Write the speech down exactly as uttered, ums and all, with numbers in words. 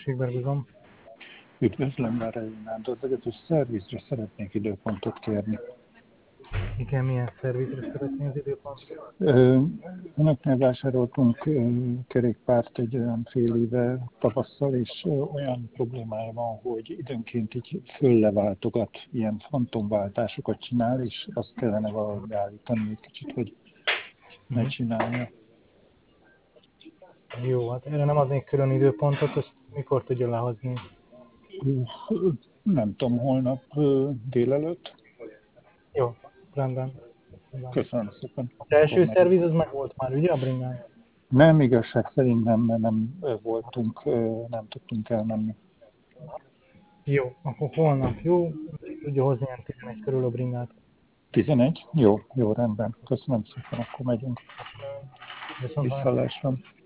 Berguzom. Üdvözlöm, Lárai Nándor vagyok, és szervizre szeretnék időpontot kérni. Igen, milyen szervizre szeretné az időpontot? Önöknél vásároltunk kerékpárt egy olyan fél éve tavasszal, és olyan problémája van, hogy időnként így fölleváltogat, ilyen fantomváltásokat csinál, és azt kellene valahogy állítani egy kicsit, hogy ne csinálja. Jó, hát erre nem adnék külön időpontot, ezt mikor tudja lehozni? Nem tudom, holnap délelőtt. Jó, rendben. Köszönöm szépen. Az első szerviz az meg volt már, ugye a bringán? Nem, igazság szerint nem, mert nem voltunk, nem tudtunk elmenni. Jó, akkor holnap jó, tudja hozni ilyen tizenegy körül a bringát. tizenegy? Jó, jó, rendben. Köszönöm szépen, akkor megyünk. Viszont Visszalásra.